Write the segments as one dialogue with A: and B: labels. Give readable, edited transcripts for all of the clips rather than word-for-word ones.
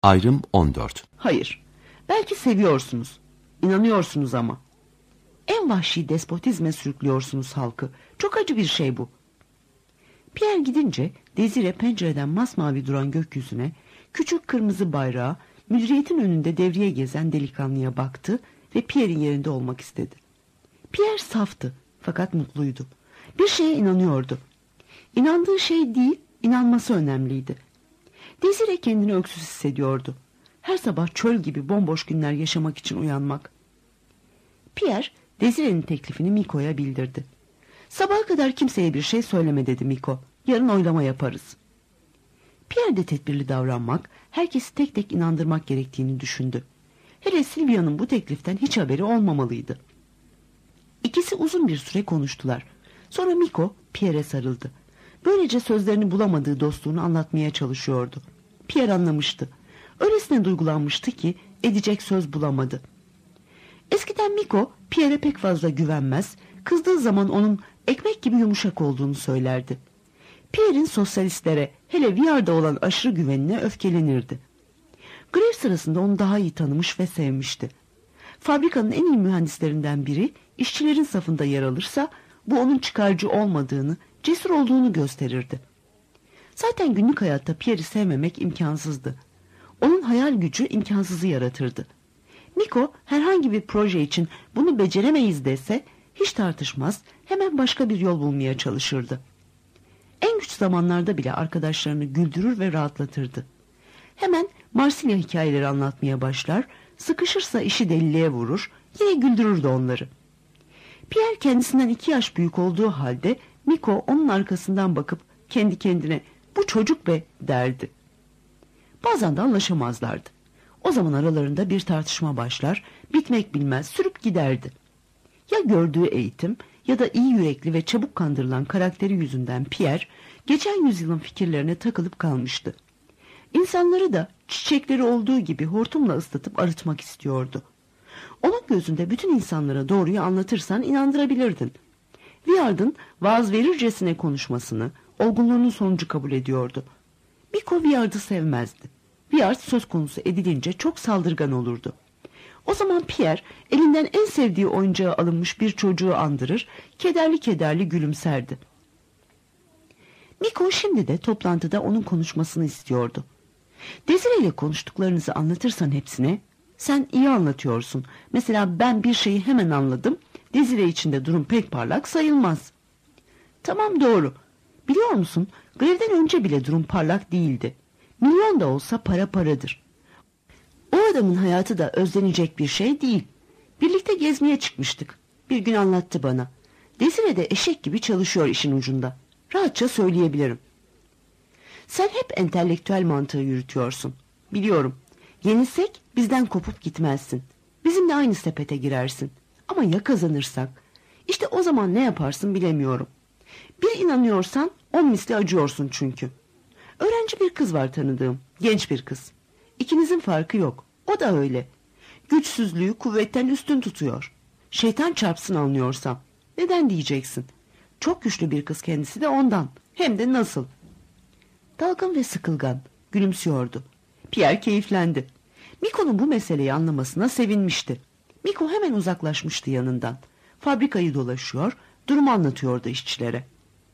A: Ayrım 14.
B: Hayır. Belki seviyorsunuz. İnanıyorsunuz ama. En vahşi despotizme sürüklüyorsunuz halkı. Çok acı bir şey bu. Pierre gidince Desire pencereden masmavi duran gökyüzüne, küçük kırmızı bayrağa, müdüriyetin önünde devriye gezen delikanlıya baktı ve Pierre'in yerinde olmak istedi. Pierre saftı fakat mutluydu. Bir şeye inanıyordu. İnandığı şey değil, inanması önemliydi. Desire kendini öksüz hissediyordu. Her sabah çöl gibi bomboş günler yaşamak için uyanmak. Pierre, Desire'nin teklifini Miko'ya bildirdi. Sabaha kadar kimseye bir şey söyleme dedi Miko. Yarın oylama yaparız. Pierre de tedbirli davranmak, herkesi tek tek inandırmak gerektiğini düşündü. Hele Sylvia'nın bu tekliften hiç haberi olmamalıydı. İkisi uzun bir süre konuştular. Sonra Miko Pierre'e sarıldı. Böylece sözlerini bulamadığı dostluğunu anlatmaya çalışıyordu. Pierre anlamıştı. Öylesine duygulanmıştı ki edecek söz bulamadı. Eskiden Miko Pierre'e pek fazla güvenmez, kızdığı zaman onun ekmek gibi yumuşak olduğunu söylerdi. Pierre'in sosyalistlere, hele Viard'a olan aşırı güvenine öfkelenirdi. Grev sırasında onu daha iyi tanımış ve sevmişti. Fabrikanın en iyi mühendislerinden biri işçilerin safında yer alırsa bu onun çıkarcı olmadığını, cesur olduğunu gösterirdi. Zaten günlük hayatta Pierre'i sevmemek imkansızdı. Onun hayal gücü imkansızı yaratırdı. Miko herhangi bir proje için bunu beceremeyiz dese hiç tartışmaz, hemen başka bir yol bulmaya çalışırdı. En güç zamanlarda bile arkadaşlarını güldürür ve rahatlatırdı. Hemen Marsilya hikayeleri anlatmaya başlar, sıkışırsa işi deliliğe vurur, yine güldürürdü onları. Pierre kendisinden 2 yaş büyük olduğu halde Miko onun arkasından bakıp kendi kendine "Bu çocuk be" derdi. Bazen de anlaşamazlardı. O zaman aralarında bir tartışma başlar, bitmek bilmez sürüp giderdi. Ya gördüğü eğitim ya da iyi yürekli ve çabuk kandırılan karakteri yüzünden Pierre geçen yüzyılın fikirlerine takılıp kalmıştı. İnsanları da çiçekleri olduğu gibi hortumla ıslatıp arıtmak istiyordu. Onun gözünde bütün insanlara doğruyu anlatırsan inandırabilirdin. Viard'ın vaaz verircesine konuşmasını, olgunluğunun sonucu kabul ediyordu. Miko Viard'ı sevmezdi. Viard söz konusu edilince çok saldırgan olurdu. O zaman Pierre elinden en sevdiği oyuncağı alınmış bir çocuğu andırır, kederli kederli gülümserdi. Miko şimdi de toplantıda onun konuşmasını istiyordu. Desire ile konuştuklarınızı anlatırsan hepsine, "Sen iyi anlatıyorsun. Mesela ben bir şeyi hemen anladım. Desire içinde durum pek parlak sayılmaz." "Tamam, doğru. Biliyor musun, grevden önce bile durum parlak değildi. Milyon da olsa para paradır. O adamın hayatı da özlenecek bir şey değil. Birlikte gezmeye çıkmıştık. Bir gün anlattı bana. Desire de eşek gibi çalışıyor işin ucunda. Rahatça söyleyebilirim." "Sen hep entelektüel mantığı yürütüyorsun. Biliyorum. Yenilsek bizden kopup gitmezsin. Bizimle aynı sepete girersin. Ama ya kazanırsak? İşte o zaman ne yaparsın bilemiyorum. Bir inanıyorsan 10 misli acıyorsun çünkü. Öğrenci bir kız var tanıdığım. Genç bir kız. İkinizin farkı yok. O da öyle. Güçsüzlüğü kuvvetten üstün tutuyor. Şeytan çarpsın anlıyorsam. Neden diyeceksin? Çok güçlü bir kız kendisi de ondan. Hem de nasıl?" Dalgın ve sıkılgan. Gülümsüyordu. Pierre keyiflendi. Miko'nun bu meseleyi anlamasına sevinmişti. Miko hemen uzaklaşmıştı yanından. Fabrikayı dolaşıyor, durumu anlatıyordu işçilere.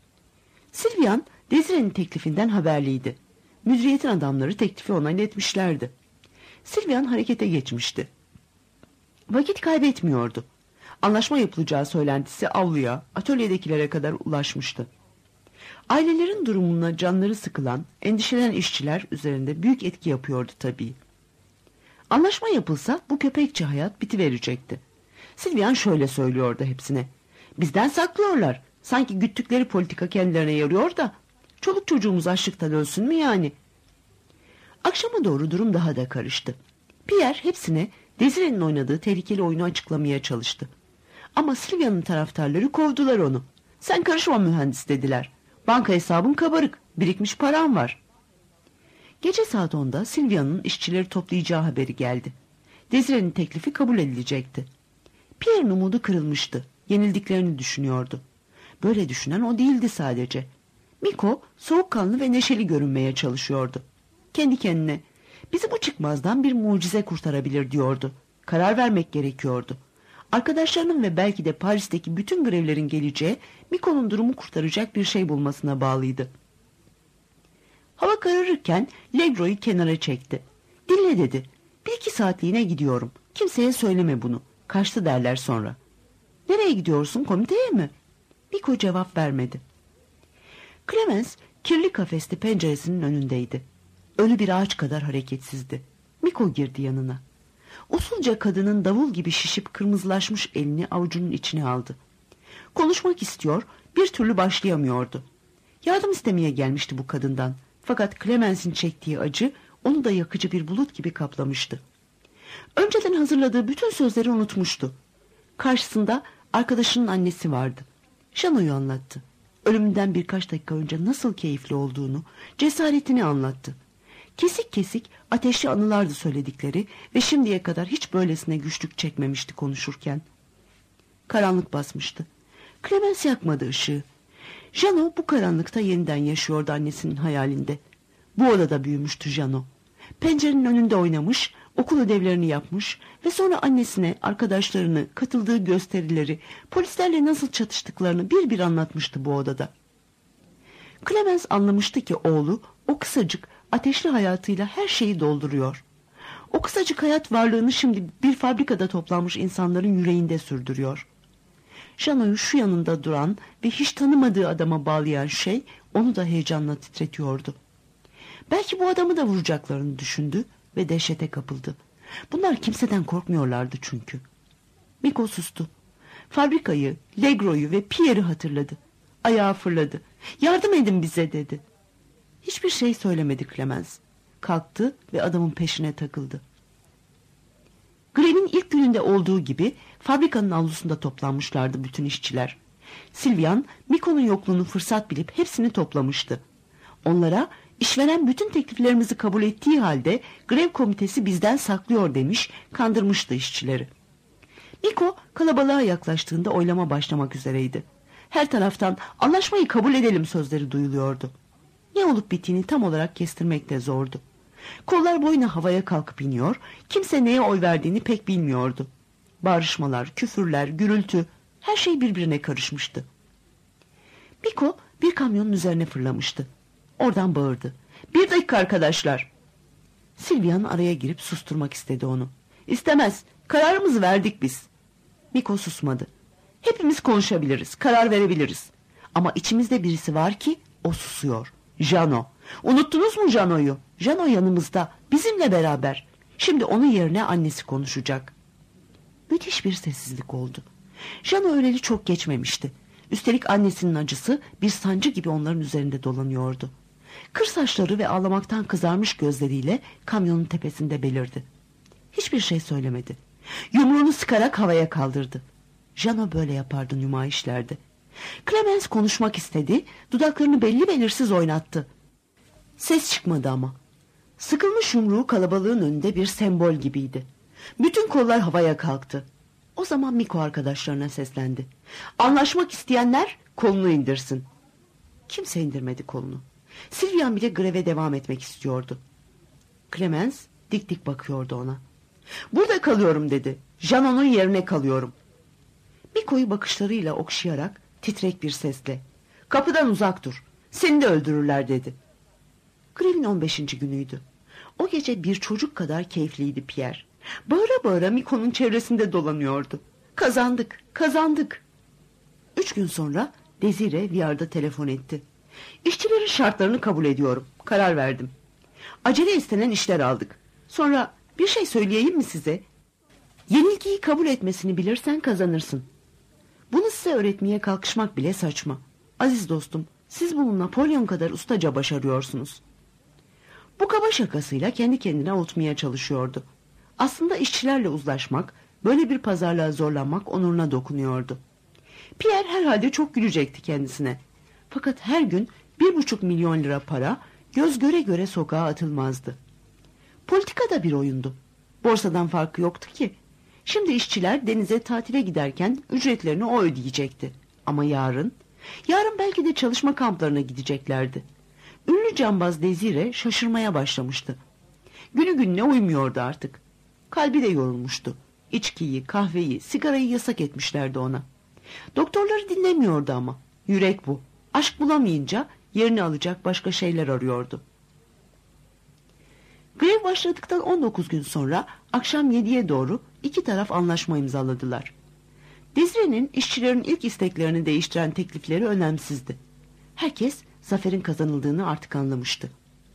B: Sylvian, Desire'nin teklifinden haberliydi. Müdüriyetin adamları teklifi ona iletmişlerdi. Sylvian harekete geçmişti. Vakit kaybetmiyordu. Anlaşma yapılacağı söylentisi avluya, atölyedekilere kadar ulaşmıştı. Ailelerin durumuna canları sıkılan, endişelenen işçiler üzerinde büyük etki yapıyordu tabii. Anlaşma yapılsa bu köpekçe hayat bitiverecekti. Sylvian şöyle söylüyordu hepsine: "Bizden saklıyorlar. Sanki güttükleri politika kendilerine yarıyor da. Çoluk çocuğumuz açlıktan ölsün mü yani?" Akşama doğru durum daha da karıştı. Pierre hepsine Desire'nin oynadığı tehlikeli oyunu açıklamaya çalıştı. Ama Sylvia'nın taraftarları kovdular onu. "Sen karışma mühendis," dediler. "Banka hesabın kabarık, birikmiş param var." Gece saat 10'da Sylvia'nın işçileri toplayacağı haberi geldi. Desire'nin teklifi kabul edilecekti. Pierre'in umudu kırılmıştı. Yenildiklerini düşünüyordu. Böyle düşünen o değildi sadece. Miko soğukkanlı ve neşeli görünmeye çalışıyordu. Kendi kendine, Bizi bu çıkmazdan bir mucize kurtarabilir diyordu. Karar vermek gerekiyordu. Arkadaşlarının ve belki de Paris'teki bütün grevlerin geleceği Miko'nun durumu kurtaracak bir şey bulmasına bağlıydı. Hava kararırken Legro'yu kenara çekti. Dinle dedi. 1-2 saatliğine gidiyorum. Kimseye söyleme bunu. Kaçtı derler sonra. Nereye gidiyorsun, komiteye mi? Miko cevap vermedi. Clemens kirli kafeste penceresinin önündeydi. Ölü bir ağaç kadar hareketsizdi. Miko girdi yanına. Usulca kadının davul gibi şişip kırmızılaşmış elini avucunun içine aldı. Konuşmak istiyor, bir türlü başlayamıyordu. Yardım istemeye gelmişti bu kadından. Fakat Clemens'in çektiği acı onu da yakıcı bir bulut gibi kaplamıştı. Önceden hazırladığı bütün sözleri unutmuştu. Karşısında arkadaşının annesi vardı. Jano'yu anlattı. Ölümünden birkaç dakika önce nasıl keyifli olduğunu, cesaretini anlattı. Kesik kesik ateşli anılardı söyledikleri ve şimdiye kadar hiç böylesine güçlük çekmemişti konuşurken. Karanlık basmıştı. Clemens yakmadı ışığı. Jano bu karanlıkta yeniden yaşıyordu annesinin hayalinde. Bu odada büyümüştü Jano. Pencerenin önünde oynamış, okul ödevlerini yapmış ve sonra annesine arkadaşlarını, katıldığı gösterileri, polislerle nasıl çatıştıklarını bir bir anlatmıştı bu odada. Clemens anlamıştı ki oğlu o kısacık ateşli hayatıyla her şeyi dolduruyor. O kısacık hayat varlığını şimdi bir fabrikada toplanmış insanların yüreğinde sürdürüyor. Jano'yu şu yanında duran ve hiç tanımadığı adama bağlayan şey onu da heyecanla titretiyordu. Belki bu adamı da vuracaklarını düşündü ve dehşete kapıldı. Bunlar kimseden korkmuyorlardı çünkü. Miko sustu. Fabrikayı, Legro'yu ve Pierre'i hatırladı. Ayağı fırladı. Yardım edin bize dedi. Hiçbir şey söylemedi Clemens. Kalktı ve adamın peşine takıldı. Grevin ilk gününde olduğu gibi fabrikanın avlusunda toplanmışlardı bütün işçiler. Sylvian, Miko'nun yokluğunu fırsat bilip hepsini toplamıştı. Onlara işveren bütün tekliflerimizi kabul ettiği halde grev komitesi bizden saklıyor demiş, kandırmıştı işçileri. Miko kalabalığa yaklaştığında oylama başlamak üzereydi. Her taraftan anlaşmayı kabul edelim sözleri duyuluyordu. Ne olup bittiğini tam olarak kestirmek de zordu. Kollar boyuna havaya kalkıp iniyor, kimse neye oy verdiğini pek bilmiyordu. Bağırışmalar, küfürler, gürültü, her şey birbirine karışmıştı. Miko bir kamyonun üzerine fırlamıştı. Oradan bağırdı. 1 dakika arkadaşlar. Sylvian araya girip susturmak istedi onu. İstemez, kararımızı verdik biz. Miko susmadı. Hepimiz konuşabiliriz, karar verebiliriz. Ama içimizde birisi var ki o susuyor. Jano. Unuttunuz mu Jano'yu? Jano yanımızda, bizimle beraber. Şimdi onun yerine annesi konuşacak. Müthiş bir sessizlik oldu. Jano öleli çok geçmemişti. Üstelik annesinin acısı bir sancı gibi onların üzerinde dolanıyordu. Kır saçları ve ağlamaktan kızarmış gözleriyle kamyonun tepesinde belirdi. Hiçbir şey söylemedi. Yumruğunu sıkarak havaya kaldırdı. Jano böyle yapardı nümayişlerde. Clemens konuşmak istedi, dudaklarını belli belirsiz oynattı. Ses çıkmadı ama. Sıkılmış yumruğu kalabalığın önünde bir sembol gibiydi. Bütün kollar havaya kalktı. O zaman Miko arkadaşlarına seslendi. Anlaşmak isteyenler kolunu indirsin. Kimse indirmedi kolunu. Sylvian bile greve devam etmek istiyordu. Clemens dik dik bakıyordu ona. Burada kalıyorum dedi. Jano'nun yerine kalıyorum. Miko'yu bakışlarıyla okşayarak titrek bir sesle. Kapıdan uzak dur. Seni de öldürürler dedi. Grevin 15. günüydü. O gece bir çocuk kadar keyifliydi Pierre. Bağıra bağıra Miko'nun çevresinde dolanıyordu. Kazandık, kazandık. 3 gün sonra Desire VR'da telefon etti. İşçilerin şartlarını kabul ediyorum. Karar verdim. Acele istenen işler aldık. Sonra bir şey söyleyeyim mi size? Yenilgiyi kabul etmesini bilirsen kazanırsın. Bunu size öğretmeye kalkışmak bile saçma. Aziz dostum, siz bunu Napolyon kadar ustaca başarıyorsunuz. Bu kaba şakasıyla kendi kendine avutmaya çalışıyordu. Aslında işçilerle uzlaşmak, böyle bir pazarlığa zorlanmak onuruna dokunuyordu. Pierre herhalde çok gülecekti kendisine. Fakat her gün 1,5 milyon lira para göz göre göre sokağa atılmazdı. Politika da bir oyundu. Borsadan farkı yoktu ki. Şimdi işçiler denize tatile giderken ücretlerini o ödeyecekti. Ama yarın belki de çalışma kamplarına gideceklerdi. Ünlü cambaz Desire şaşırmaya başlamıştı. Günü gününe uymuyordu artık. Kalbi de yorulmuştu. İçkiyi, kahveyi, sigarayı yasak etmişlerdi ona. Doktorları dinlemiyordu ama. Yürek bu. Aşk bulamayınca yerini alacak başka şeyler arıyordu. Grev başladıktan 19 gün sonra akşam 7'ye doğru iki taraf anlaşma imzaladılar. Desire'nin işçilerin ilk isteklerini değiştiren teklifleri önemsizdi. Herkes zaferin kazanıldığını artık anlamıştı.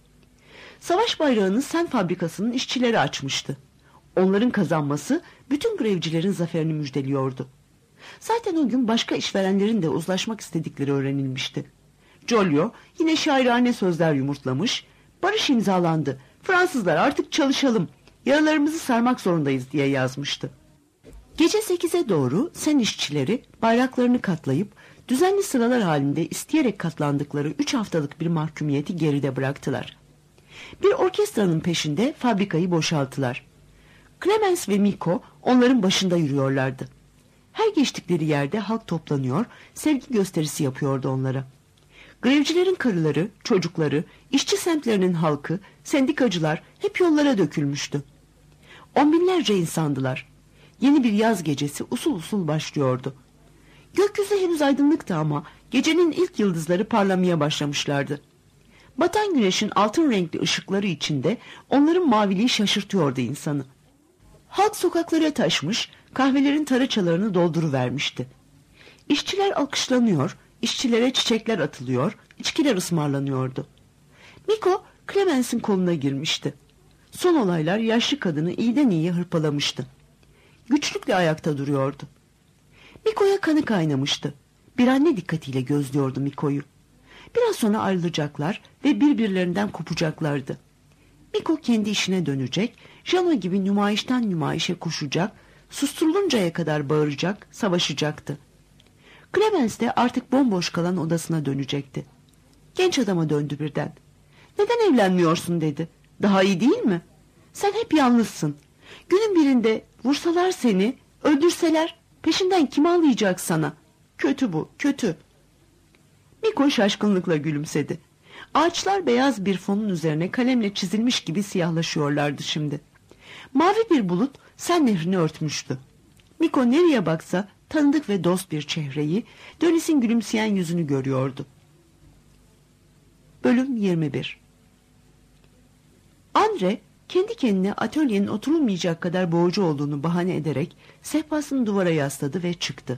B: Savaş bayrağını Sen fabrikasının işçileri açmıştı. Onların kazanması bütün grevcilerin zaferini müjdeliyordu. Zaten o gün başka işverenlerin de uzlaşmak istedikleri öğrenilmişti. Jolliot yine şairane sözler yumurtlamış, barış imzalandı, Fransızlar artık çalışalım, yaralarımızı sarmak zorundayız diye yazmıştı. Gece 8'e doğru Sen işçileri bayraklarını katlayıp düzenli sıralar halinde isteyerek katlandıkları 3 haftalık bir mahkumiyeti geride bıraktılar. Bir orkestranın peşinde fabrikayı boşalttılar. Clemens ve Miko onların başında yürüyorlardı. Her geçtikleri yerde halk toplanıyor, sevgi gösterisi yapıyordu onlara. Grevcilerin karıları, çocukları, işçi semtlerinin halkı, sendikacılar hep yollara dökülmüştü. On binlerce insandılar. Yeni bir yaz gecesi usul usul başlıyordu. Gökyüzü henüz aydınlıktı ama gecenin ilk yıldızları parlamaya başlamışlardı. Batan güneşin altın renkli ışıkları içinde onların maviliği şaşırtıyordu insanı. Halk sokaklara taşmış, kahvelerin taraçalarını dolduruvermişti. İşçiler alkışlanıyor, işçilere çiçekler atılıyor, içkiler ısmarlanıyordu. Miko, Clemens'in koluna girmişti. Son olaylar yaşlı kadını iyiden iyiye hırpalamıştı. Güçlükle ayakta duruyordu. Miko'ya kanı kaynamıştı. Bir anne dikkatiyle gözlüyordu Miko'yu. Biraz sonra ayrılacaklar ve birbirlerinden kopacaklardı. Miko kendi işine dönecek, Jano gibi nümayişten nümayişe koşacak, susturuluncaya kadar bağıracak, savaşacaktı. Clemens de artık bomboş kalan odasına dönecekti. Genç adama döndü birden. "Neden evlenmiyorsun?" dedi. "Daha iyi değil mi? Sen hep yalnızsın. Günün birinde vursalar seni, öldürseler peşinden kim ağlayacak sana? Kötü bu, kötü." Miko şaşkınlıkla gülümsedi. Ağaçlar beyaz bir fonun üzerine kalemle çizilmiş gibi siyahlaşıyorlardı şimdi. Mavi bir bulut Sen nehrini örtmüştü. Miko nereye baksa tanıdık ve dost bir çehreyi, Dönis'in gülümseyen yüzünü görüyordu. Bölüm 21. Andre kendi kendine atölyenin oturulmayacak kadar boğucu olduğunu bahane ederek sehpasını duvara yasladı ve çıktı.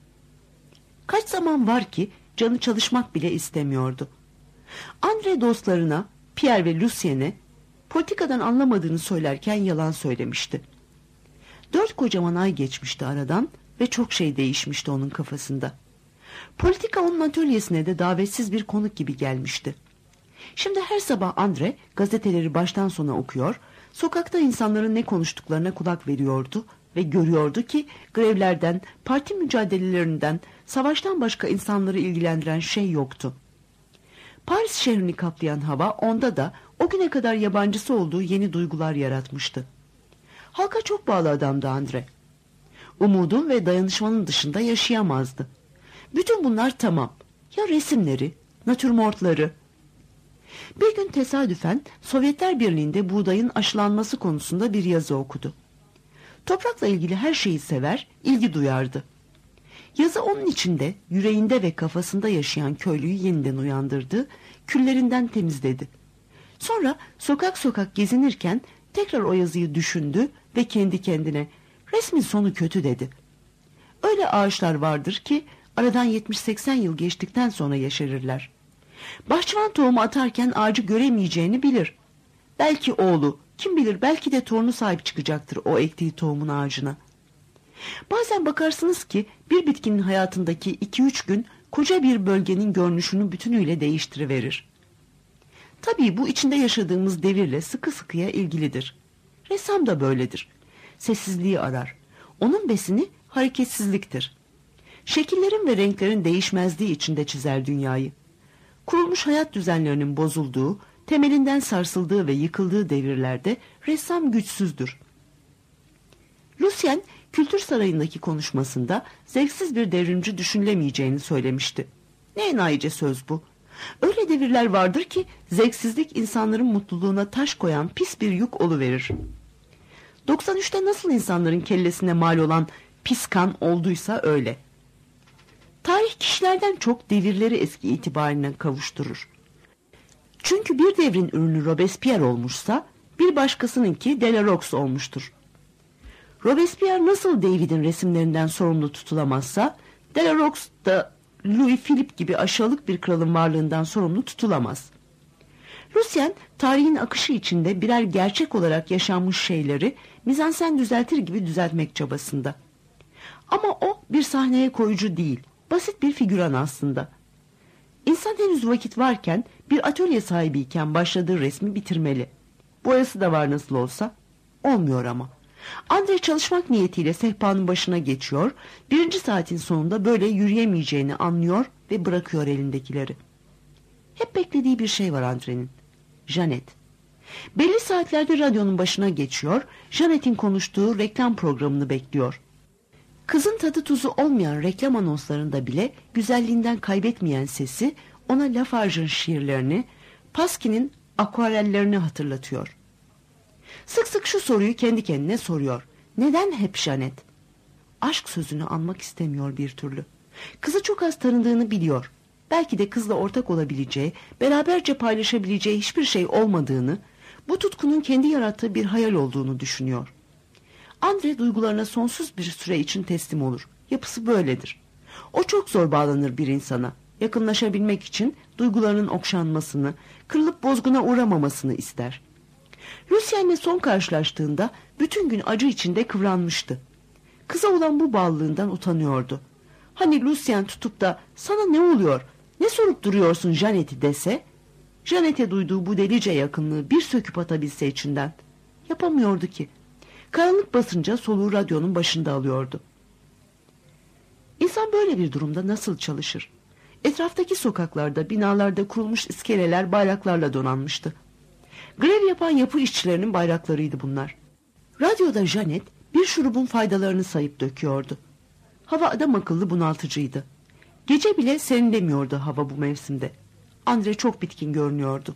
B: Kaç zaman var ki canı çalışmak bile istemiyordu. Andre dostlarına, Pierre ve Lucien'e politikadan anlamadığını söylerken yalan söylemişti. 4 kocaman ay geçmişti aradan ve çok şey değişmişti onun kafasında. Politika onun atölyesine de davetsiz bir konuk gibi gelmişti. Şimdi her sabah Andre gazeteleri baştan sona okuyor, sokakta insanların ne konuştuklarına kulak veriyordu ve görüyordu ki grevlerden, parti mücadelelerinden, savaştan başka insanları ilgilendiren şey yoktu. Paris şehrini kaplayan hava onda da o güne kadar yabancısı olduğu yeni duygular yaratmıştı. Halka çok bağlı adamdı Andre. Umudun ve dayanışmanın dışında yaşayamazdı. Bütün bunlar tamam. Ya resimleri, natürmortları. Bir gün tesadüfen Sovyetler Birliği'nde buğdayın aşılanması konusunda bir yazı okudu. Toprakla ilgili her şeyi sever, ilgi duyardı. Yazı onun içinde, yüreğinde ve kafasında yaşayan köylüyü yeniden uyandırdı, küllerinden temizledi. Sonra sokak sokak gezinirken tekrar o yazıyı düşündü ve kendi kendine "Resmin sonu kötü" dedi. Öyle ağaçlar vardır ki aradan 70-80 yıl geçtikten sonra yeşerirler. Bahçıvan tohumu atarken ağacı göremeyeceğini bilir. Belki oğlu, kim bilir belki de torunu sahip çıkacaktır o ektiği tohumun ağacına. Bazen bakarsınız ki bir bitkinin hayatındaki 2-3 gün koca bir bölgenin görünüşünü bütünüyle değiştiriverir. Tabii bu içinde yaşadığımız devirle sıkı sıkıya ilgilidir. Ressam da böyledir. Sessizliği arar. Onun besini hareketsizliktir. Şekillerin ve renklerin değişmezliği içinde çizer dünyayı. Kurulmuş hayat düzenlerinin bozulduğu, temelinden sarsıldığı ve yıkıldığı devirlerde ressam güçsüzdür. Lucien, Kültür Sarayı'ndaki konuşmasında zevksiz bir devrimci düşünülemeyeceğini söylemişti. Ne enayice söz bu. Öyle devirler vardır ki zevksizlik insanların mutluluğuna taş koyan pis bir yük oluverir. 93'te nasıl insanların kellesine mal olan pis kan olduysa öyle. Tarih kişilerden çok devirleri eski itibarına kavuşturur. Çünkü bir devrin ürünü Robespierre olmuşsa bir başkasınınki Delarox olmuştur. Robespierre nasıl David'in resimlerinden sorumlu tutulamazsa Delarox da Louis Philippe gibi aşağılık bir kralın varlığından sorumlu tutulamaz. Lucien tarihin akışı içinde birer gerçek olarak yaşanmış şeyleri mizansen düzeltir gibi düzeltmek çabasında. Ama o bir sahneye koyucu değil, basit bir figüran aslında. İnsan henüz vakit varken bir atölye sahibiyken başladığı resmi bitirmeli. Boyası da var nasıl olsa. Olmuyor ama. Andre çalışmak niyetiyle sehpanın başına geçiyor, birinci saatin sonunda böyle yürüyemeyeceğini anlıyor ve bırakıyor elindekileri. Hep beklediği bir şey var Andre'nin. Janet. Belli saatlerde radyonun başına geçiyor, Janet'in konuştuğu reklam programını bekliyor. Kızın tadı tuzu olmayan reklam anonslarında bile güzelliğinden kaybetmeyen sesi ona Lafarge'ın şiirlerini, Pasqui'nin akvarellerini hatırlatıyor. Sık sık şu soruyu kendi kendine soruyor. Neden hep Janet? Aşk sözünü anmak istemiyor bir türlü. Kızı çok az tanıdığını biliyor. Belki de kızla ortak olabileceği, beraberce paylaşabileceği hiçbir şey olmadığını, bu tutkunun kendi yarattığı bir hayal olduğunu düşünüyor. Andre duygularına sonsuz bir süre için teslim olur. Yapısı böyledir. O çok zor bağlanır bir insana. Yakınlaşabilmek için duygularının okşanmasını, kırılıp bozguna uğramamasını ister. Lucien'le son karşılaştığında bütün gün acı içinde kıvranmıştı. Kıza olan bu bağlılığından utanıyordu. Hani Lucien tutup da sana ne oluyor, ne sorup duruyorsun Janet'i dese, Janet'e duyduğu bu delice yakınlığı bir söküp atabilse içinden. Yapamıyordu ki. Karanlık basınca soluğu radyonun başında alıyordu. İnsan böyle bir durumda nasıl çalışır? Etraftaki sokaklarda, binalarda kurulmuş iskeleler bayraklarla donanmıştı. Grev yapan yapı işçilerinin bayraklarıydı bunlar. Radyoda Janet bir şurubun faydalarını sayıp döküyordu. Hava adam akıllı bunaltıcıydı. Gece bile serinlemiyordu hava bu mevsimde. Andre çok bitkin görünüyordu.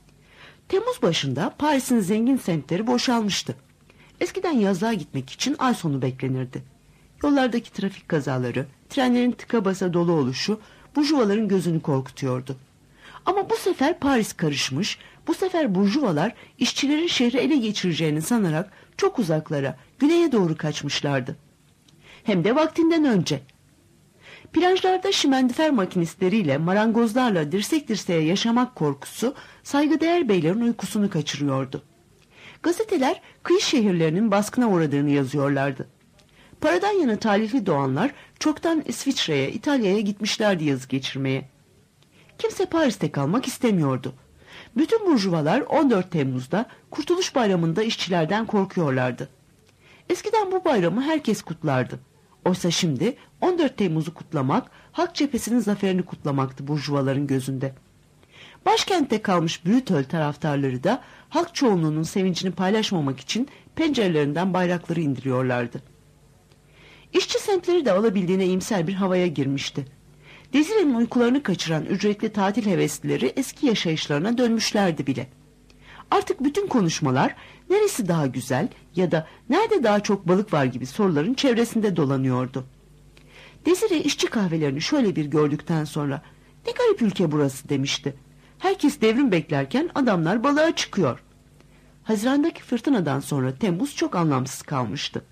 B: Temmuz başında Paris'in zengin semtleri boşalmıştı. Eskiden yazlığa gitmek için ay sonu beklenirdi. Yollardaki trafik kazaları, trenlerin tıka basa dolu oluşu burjuvaların gözünü korkutuyordu. Ama bu sefer Paris karışmış, bu sefer burjuvalar işçilerin şehri ele geçireceğini sanarak çok uzaklara, güneye doğru kaçmışlardı. Hem de vaktinden önce. Plajlarda şimendifer makinistleriyle, marangozlarla dirsek dirseğe yaşamak korkusu saygıdeğer beylerin uykusunu kaçırıyordu. Gazeteler kıyı şehirlerinin baskına uğradığını yazıyorlardı. Paradan yana talihli doğanlar çoktan İsviçre'ye, İtalya'ya gitmişlerdi yazı geçirmeye. Kimse Paris'te kalmak istemiyordu. Bütün burjuvalar 14 Temmuz'da Kurtuluş Bayramı'nda işçilerden korkuyorlardı. Eskiden bu bayramı herkes kutlardı. Oysa şimdi 14 Temmuz'u kutlamak, Halk Cephesi'nin zaferini kutlamaktı burjuvaların gözünde. Başkentte kalmış Brütöl taraftarları da halk çoğunluğunun sevincini paylaşmamak için pencerelerinden bayrakları indiriyorlardı. İşçi semtleri de alabildiğine iyimser bir havaya girmişti. Desire'nin uykularını kaçıran ücretli tatil heveslileri eski yaşayışlarına dönmüşlerdi bile. Artık bütün konuşmalar neresi daha güzel ya da nerede daha çok balık var gibi soruların çevresinde dolanıyordu. Desire işçi kahvelerini şöyle bir gördükten sonra "Ne garip ülke burası" demişti. Herkes devrim beklerken adamlar balığa çıkıyor. Hazirandaki fırtınadan sonra Temmuz çok anlamsız kalmıştı.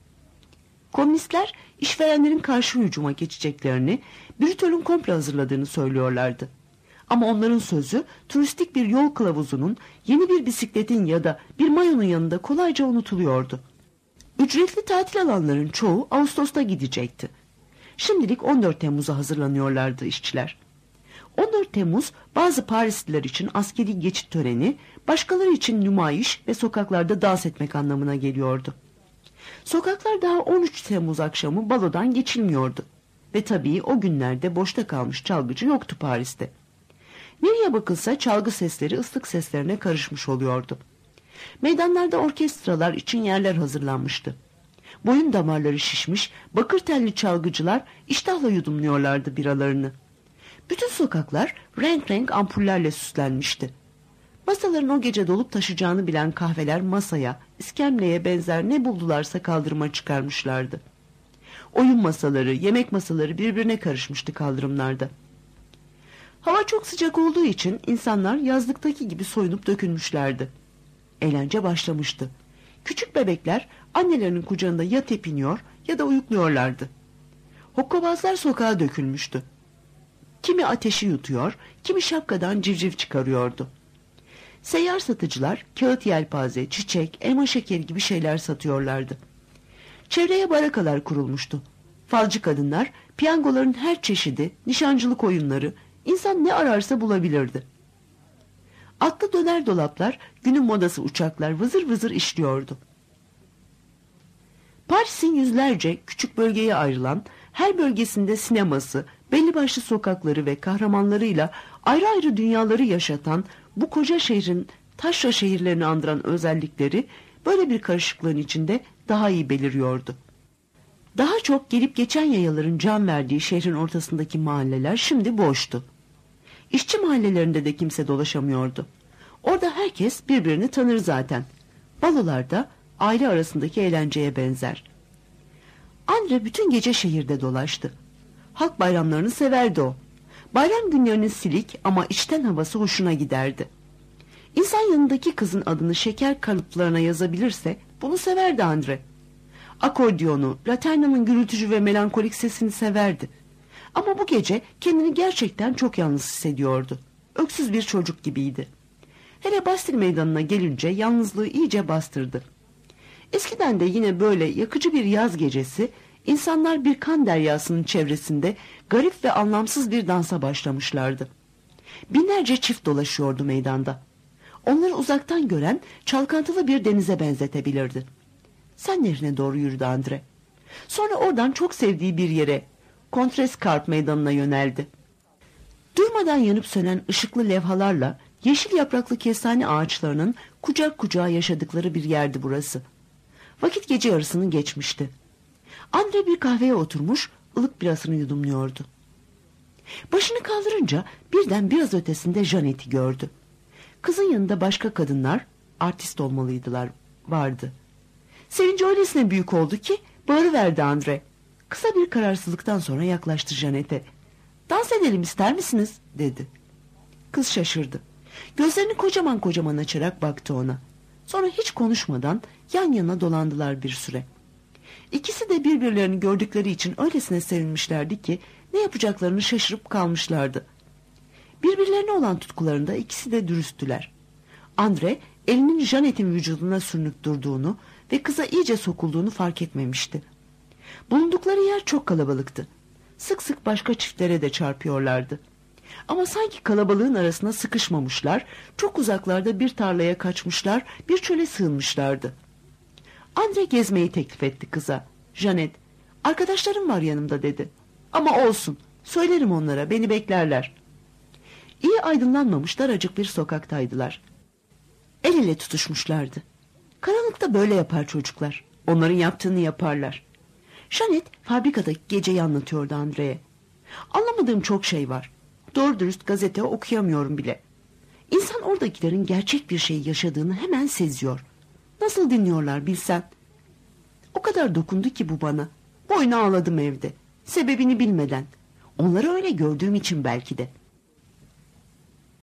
B: Komünistler işverenlerin karşı hücuma geçeceklerini, Brütöl'ün komple hazırladığını söylüyorlardı. Ama onların sözü turistik bir yol kılavuzunun, yeni bir bisikletin ya da bir mayonun yanında kolayca unutuluyordu. Ücretli tatil alanların çoğu Ağustos'ta gidecekti. Şimdilik 14 Temmuz'a hazırlanıyorlardı işçiler. 14 Temmuz bazı Parisliler için askeri geçit töreni, başkaları için nümayiş ve sokaklarda dans etmek anlamına geliyordu. Sokaklar daha 13 Temmuz akşamı balodan geçilmiyordu. Ve tabii o günlerde boşta kalmış çalgıcı yoktu Paris'te. Nereye bakılsa çalgı sesleri ıslık seslerine karışmış oluyordu. Meydanlarda orkestralar için yerler hazırlanmıştı. Boyun damarları şişmiş, bakır telli çalgıcılar iştahla yudumluyorlardı biralarını. Bütün sokaklar renk renk ampullerle süslenmişti. Masaların o gece dolup taşacağını bilen kahveler masaya, iskemleye benzer ne buldularsa kaldırıma çıkarmışlardı. Oyun masaları, yemek masaları birbirine karışmıştı kaldırımlarda. Hava çok sıcak olduğu için insanlar yazlıktaki gibi soyunup dökülmüşlerdi. Eğlence başlamıştı. Küçük bebekler annelerinin kucağında ya tepiniyor ya da uyukluyorlardı. Hokkabazlar sokağa dökülmüştü. Kimi ateşi yutuyor, kimi şapkadan civciv çıkarıyordu. Seyyar satıcılar kağıt yelpaze, çiçek, elma şekeri gibi şeyler satıyorlardı. Çevreye barakalar kurulmuştu. Falcı kadınlar piyangoların her çeşidi, nişancılık oyunları, insan ne ararsa bulabilirdi. Atlı döner dolaplar, günün modası uçaklar vızır vızır işliyordu. Paris'in yüzlerce küçük bölgeye ayrılan, her bölgesinde sineması, belli başlı sokakları ve kahramanlarıyla ayrı ayrı dünyaları yaşatan bu koca şehrin taşra şehirlerini andıran özellikleri böyle bir karışıklığın içinde daha iyi beliriyordu. Daha çok gelip geçen yayaların can verdiği şehrin ortasındaki mahalleler şimdi boştu. İşçi mahallelerinde de kimse dolaşamıyordu. Orada herkes birbirini tanır zaten. Balolarda aile arasındaki eğlenceye benzer. Andre bütün gece şehirde dolaştı. Halk bayramlarını severdi o. Bayram günlerinin silik ama içten havası hoşuna giderdi. İnsan yanındaki kızın adını şeker kalıplarına yazabilirse bunu severdi Andre. Akordiyonu, laternanın gürültücü ve melankolik sesini severdi. Ama bu gece kendini gerçekten çok yalnız hissediyordu. Öksüz bir çocuk gibiydi. Hele Bastille Meydanı'na gelince yalnızlığı iyice bastırdı. Eskiden de yine böyle yakıcı bir yaz gecesi insanlar bir kan deryasının çevresinde garip ve anlamsız bir dansa başlamışlardı. Binlerce çift dolaşıyordu meydanda. Onları uzaktan gören çalkantılı bir denize benzetebilirdi. Sen nehrine doğru yürüdü Andre. Sonra oradan çok sevdiği bir yere, Contrescarpe meydanına yöneldi. Durmadan yanıp sönen ışıklı levhalarla yeşil yapraklı kestane ağaçlarının kucak kucağa yaşadıkları bir yerdi burası. Vakit gece yarısını geçmişti. Andre bir kahveye oturmuş, ılık birasını yudumluyordu. Başını kaldırınca birden biraz ötesinde Jeanette'i gördü. Kızın yanında başka kadınlar, artist olmalıydılar, vardı. Sevinci öylesine büyük oldu ki bağırıverdi Andre. Kısa bir kararsızlıktan sonra yaklaştı Jeanette'e. Dans edelim ister misiniz? Dedi. Kız şaşırdı. Gözlerini kocaman kocaman açarak baktı ona. Sonra hiç konuşmadan yan yana dolandılar bir süre. İkisi de birbirlerini gördükleri için öylesine sevinmişlerdi ki ne yapacaklarını şaşırıp kalmışlardı. Birbirlerine olan tutkularında ikisi de dürüsttüler. Andre elinin Jeanette'in vücuduna sürünüp durduğunu ve kıza iyice sokulduğunu fark etmemişti. Bulundukları yer çok kalabalıktı. Sık sık başka çiftlere de çarpıyorlardı. Ama sanki kalabalığın arasına sıkışmamışlar, çok uzaklarda bir tarlaya kaçmışlar, bir çöle sığınmışlardı. Andre gezmeyi teklif etti kıza. Jeanette, arkadaşlarım var yanımda dedi. Ama olsun, söylerim onlara, beni beklerler. İyi aydınlanmamış daracık bir sokaktaydılar. El ele tutuşmuşlardı. Karanlıkta böyle yapar çocuklar. Onların yaptığını yaparlar. Jeanette fabrikadaki geceyi anlatıyordu Andre'ye. Anlamadığım çok şey var. Doğru dürüst gazete okuyamıyorum bile. İnsan oradakilerin gerçek bir şey yaşadığını hemen seziyor. Nasıl dinliyorlar bilsen. O kadar dokundu ki bu bana. Boyuna ağladım evde. Sebebini bilmeden. Onları öyle gördüğüm için belki de.